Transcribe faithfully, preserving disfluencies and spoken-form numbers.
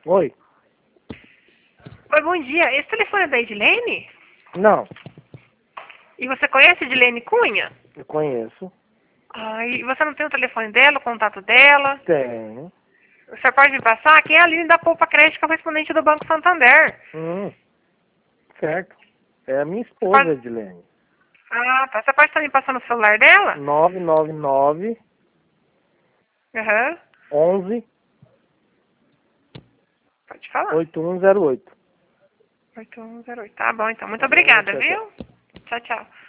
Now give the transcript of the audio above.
Oi? Oi, bom dia. Esse telefone é da Edilene? Não, E você conhece a Edilene Cunha? eu conheço. Ah, e você não tem o telefone dela, o contato dela? Tenho. Você pode me passar? Aqui é a Aline da Poupa Crédito, correspondente do Banco Santander. Hum, certo. É a minha Você esposa, pode... Edilene. Ah, tá. Você pode estar me passando o celular dela? nove nove nove, Aham. onze, Pode falar. oito um zero oito. oito um zero oito. Tá bom, então. Muito Tá bom, obrigada, tchau, tchau. viu? Tchau, tchau.